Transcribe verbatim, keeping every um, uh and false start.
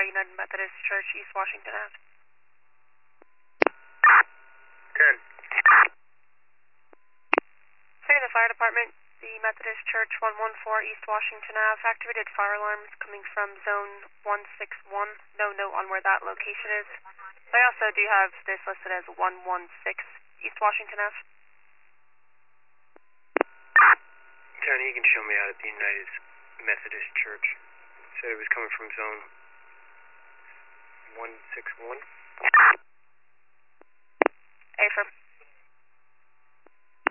United Methodist Church, East Washington Ave. ten. Say the fire department, the Methodist Church, one one four East Washington Ave. Activated fire alarms coming from zone one six one. No note on where that location is. I also do have this listed as one one six East Washington Ave. Tony, you can show me out at the United Methodist Church. Said it was coming from zone one six one. Affirm.